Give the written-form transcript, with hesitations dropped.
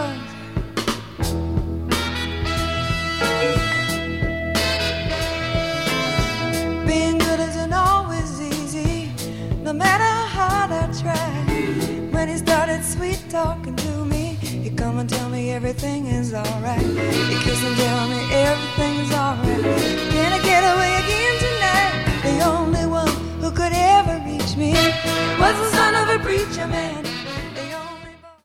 was. Being good isn't always easy, no matter how hard I try. When he started sweet talking to me, he come and tell me everything is alright. He kiss and tell me everything is alright. Can I get away again tonight? The only one who could ever reach me was the son of a preacher man.